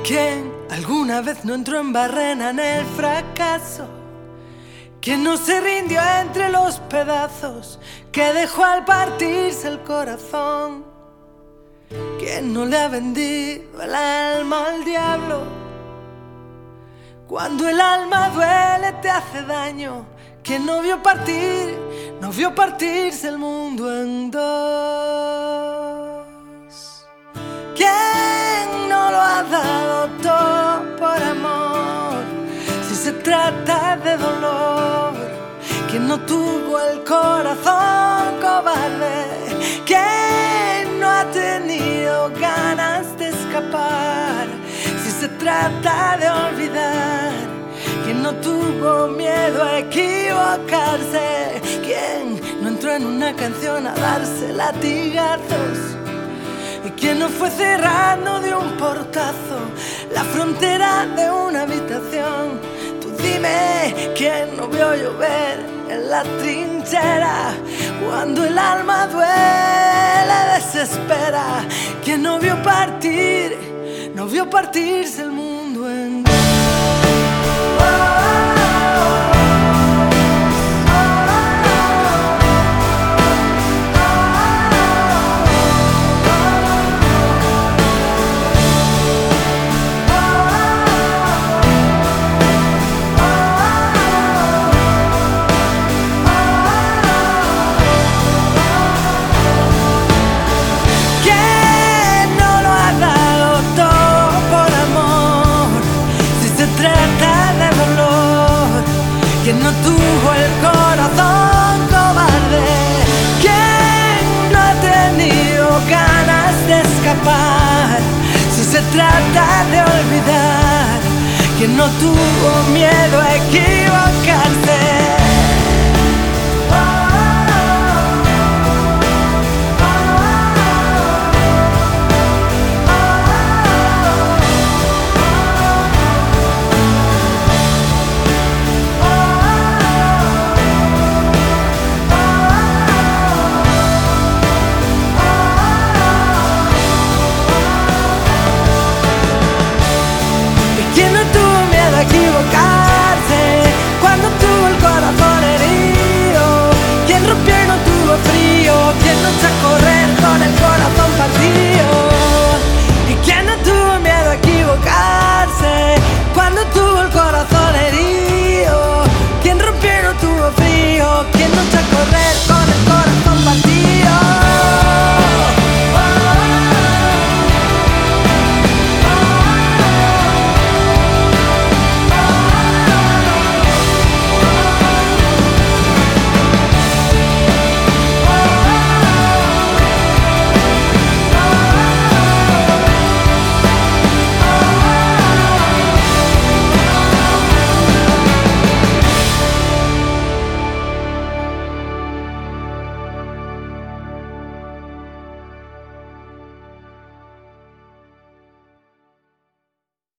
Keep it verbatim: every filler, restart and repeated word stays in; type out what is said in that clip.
¿Quién alguna vez no entró en barrena en el fracaso? ¿Quién no se rindió entre los pedazos que dejó al partirse el corazón? ¿Quién no le ha vendido el alma al diablo? Cuando el alma duele te hace daño. ¿Quién no vio partir, no vio partirse el mundo en dos? ¿Quién no lo ha dado todo por amor? Si se trata de dolor, ¿quién no tuvo el corazón cobarde? ¿Quién no ha tenido ganas de escapar? Si se trata de olvidar, ¿quién no tuvo miedo a equivocarse? ¿Quién no entró en una canción a darse latigazos? ¿Y quién no fue cerrando de un portazo la frontera de una habitación? Tú dime, ¿quién no vio llover en la trinchera? Cuando el alma duele, desespera. ¿Quién no vio partir, no vio partirse el mundo en dos? ¿Quién no tuvo el corazón cobarde? ¿Quién no ha tenido ganas de escapar? Si se trata de olvidar, ¿quién no tuvo miedo a equivocarse?